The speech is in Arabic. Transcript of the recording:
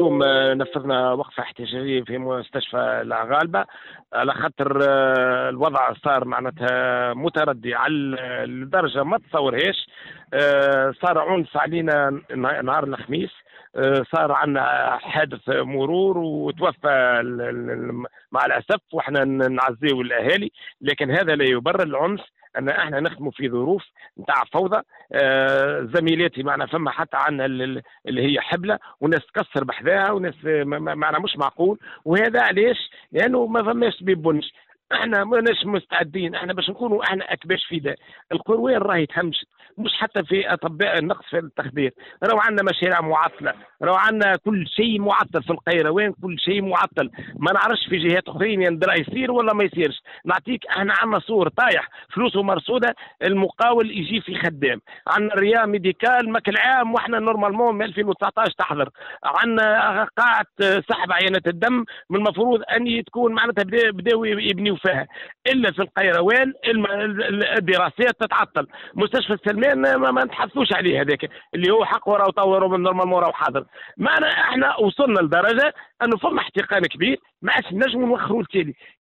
اليوم نفذنا وقفة احتجاجية في مستشفى العغالبة على خاطر الوضع صار معناتها متردي على الدرجة ما تصورهاش. صار عنف علينا نهار الخميس. صار عندنا حادث مرور وتوفى مع الأسف، وإحنا نعزيه الأهالي، لكن هذا لا يبرر العنف ان احنا نخدموا في ظروف نتاع فوضى. زميلاتي معنا فما حتى عندنا اللي هي حبله وناس تكسر بحذاها وناس معنا مش معقول. وهذا علاش؟ لانه ما فماش بيبونش. احنا ماناش مستعدين احنا باش نكونوا احنا اكباش في ده. القرويين راهي تهمشت، مش حتى في اطباء النقص في التخدير. راهو عندنا مشاريع معطله، راهو عندنا كل شيء معطل في القيروان، كل شيء معطل. ما نعرفش في جهات اخرين يندرى يصير ولا ما يصيرش. نعطيك احنا عندنا صور طايح فلوسه مرصوده، المقاول يجي في خدام. عندنا الريا ميديكال ماكل عام واحنا نورمالمون من 2019 تحضر. عندنا قاعه سحب عينات الدم من المفروض ان تكون معناتها بداوا يبنيوا فيها، الا في القيروان الدراسات تتعطل. مستشفى السلمان ما نتحدثوش عليه، هذاك اللي هو حقه راه طوروا من نورمالمون راه حاضر. معنا احنا وصلنا لدرجه انه فما احتقان كبير، ما عادش نجموا نوخروا التالي.